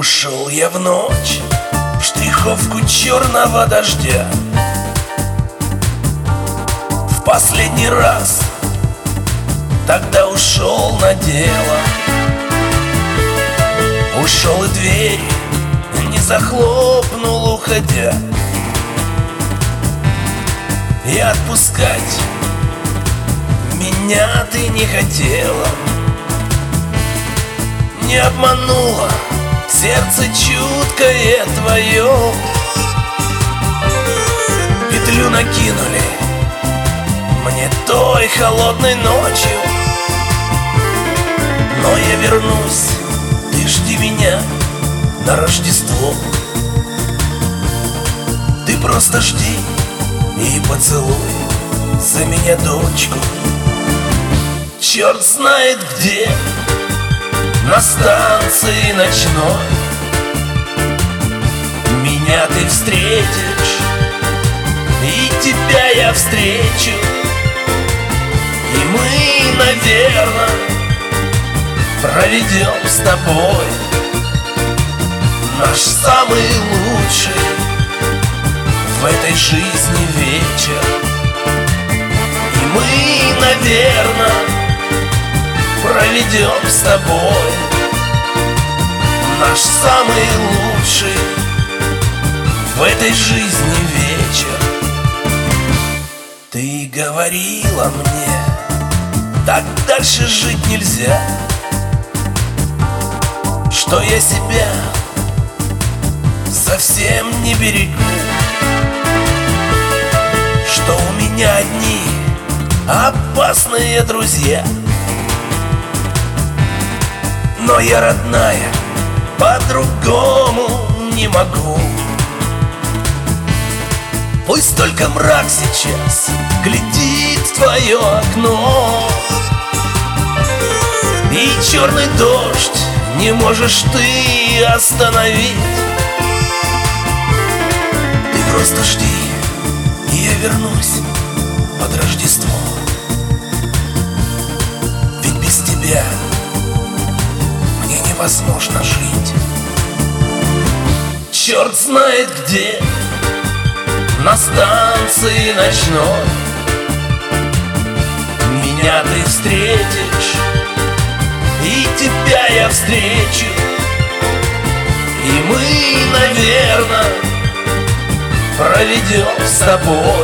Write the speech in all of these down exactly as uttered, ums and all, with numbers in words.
Ушел я в ночь, в штриховку черного дождя. В последний раз тогда ушел на дело. Ушел и дверь не захлопнул, уходя. И отпускать меня ты не хотела. Не обманула сердце чуткое твое. Петлю накинули мне той холодной ночью. Но я вернусь, ты жди меня на Рождество. Ты просто жди и поцелуй за меня дочку. Черт знает где, на станции ночной, меня ты встретишь, и тебя я встречу. И мы, наверное, проведем с тобой наш самый лучший в этой жизни вечер. И мы, наверное, проведем с тобой наш самый лучший в этой жизни вечер. Ты говорила мне, так дальше жить нельзя, что я себя совсем не берегу, что у меня одни опасные друзья. Но я, родная, по-другому не могу. Пусть только мрак сейчас глядит в твое окно, и черный дождь не можешь ты остановить. Ты просто жди, и я вернусь под Рождество. Ведь без тебя мне невозможно жить. Черт знает где, на станции ночной, меня ты встретишь, и тебя я встречу. И мы, наверное, проведем с тобой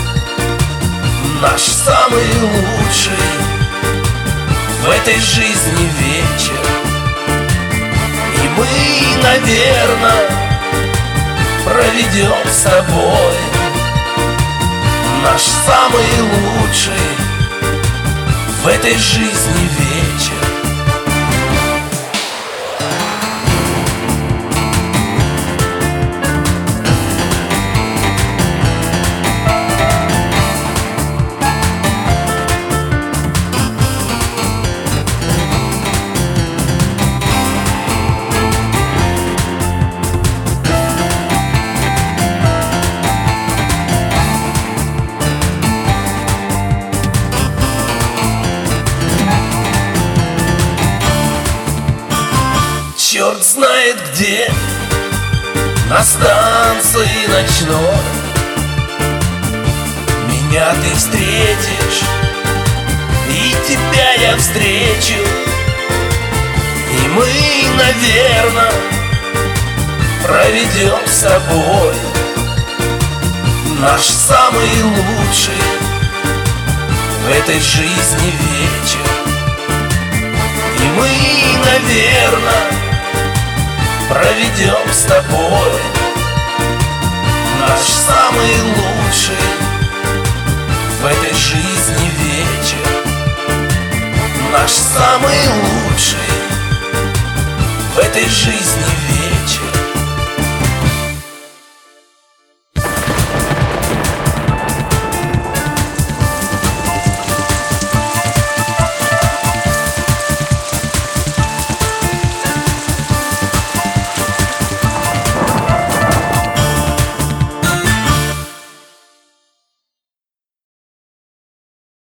наш самый лучший в этой жизни вечер. И мы, наверное, проведем с тобой наш самый лучший в этой жизни вечер. Черт знает где, на станции ночной, меня ты встретишь, и тебя я встречу. И мы, наверное, проведем с тобой наш самый лучший в этой жизни вечер. И мы, наверное, проведем с тобой наш самый лучший в этой жизни вечер. Наш самый лучший в этой жизни вечер.